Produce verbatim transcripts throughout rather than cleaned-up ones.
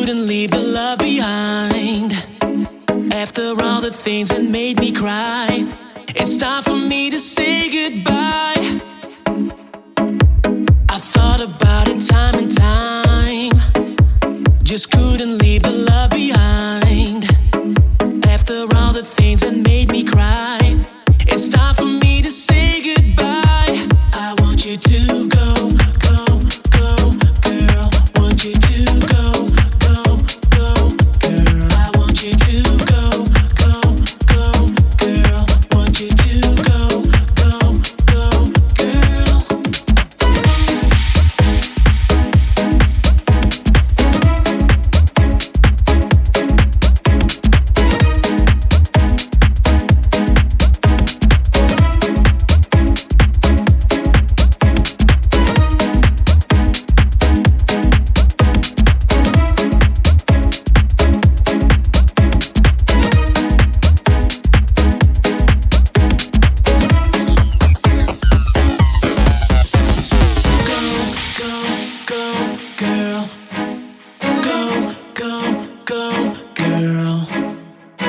couldn't leave the love behind. After all the things that made me cry, it's time for me to say goodbye. I thought about it time and time, just couldn't leave the love behind. After all the things that made me cry, it's time for me to say goodbye. I want you to go, go, go, girl. Want you to go, go, go, girl. I want you to go, go, go, girl. Want you to go, go, go, girl.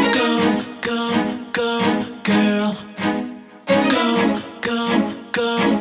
Go, go, go, girl. Go, go, go.